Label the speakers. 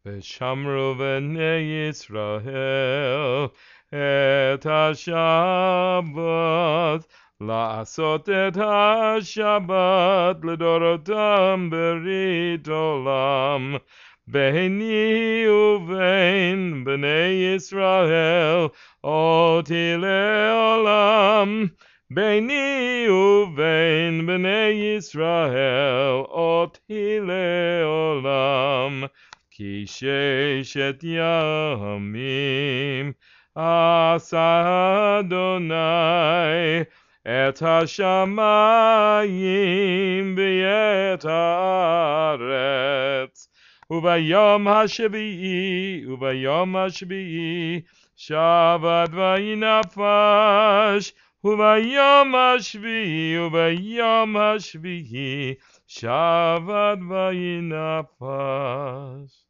Speaker 1: ושמרו בני ישראל את השבת, לעשות את השבת לדורותם ברית עולם. ביני ובין בני ישראל אותי לעולם. ביני ובין בני ישראל אותי לעולם. כי ששת ימים עשה אדוני את השמיים ואת הארץ. וביום השביעי שבת וינפש. וביום השביעי שבת וינפש.